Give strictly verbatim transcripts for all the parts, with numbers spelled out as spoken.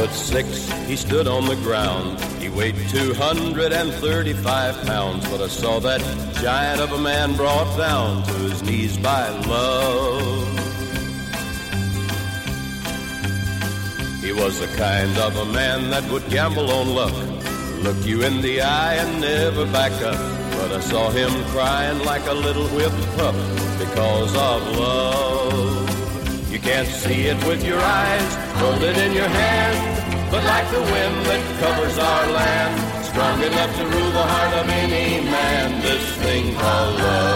foot six, he stood on the ground. He weighed two hundred thirty-five pounds, but I saw that giant of a man brought down to his knees by love. He was the kind of a man that would gamble on luck, look you in the eye and never back up. But I saw him crying like a little whipped pup because of love. You can't see it with your eyes, hold it in your hand, but like the wind that covers our land, strong enough to rule the heart of any man, this thing called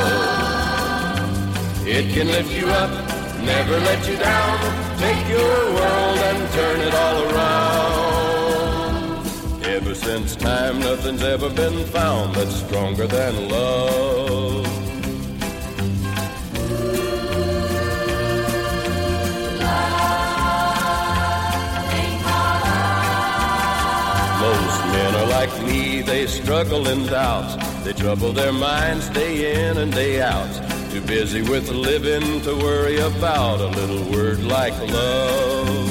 love. It can lift you up, never let you down, take your world and turn it all around. Ever since time, nothing's ever been found that's stronger than love. Most men are like me, they struggle in doubt. They trouble their minds day in and day out. Too busy with living to worry about a little word like love.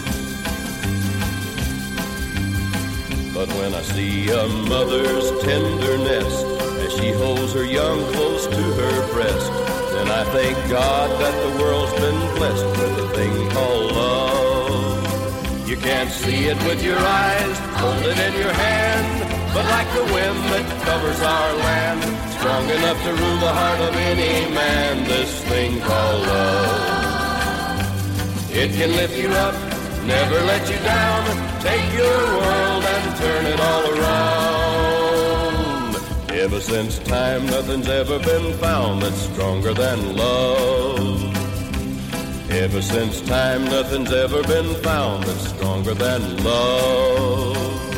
But when I see a mother's tenderness as she holds her young close to her breast, then I thank God that the world's been blessed with a thing called love. You can't see it with your eyes, hold it in your hand, but like the wind that covers our land, strong enough to rule the heart of any man, this thing called love. It can lift you up, never let you down, take your world and turn it all around. Ever since time, nothing's ever been found that's stronger than love. Ever since time, nothing's ever been found that's stronger than love.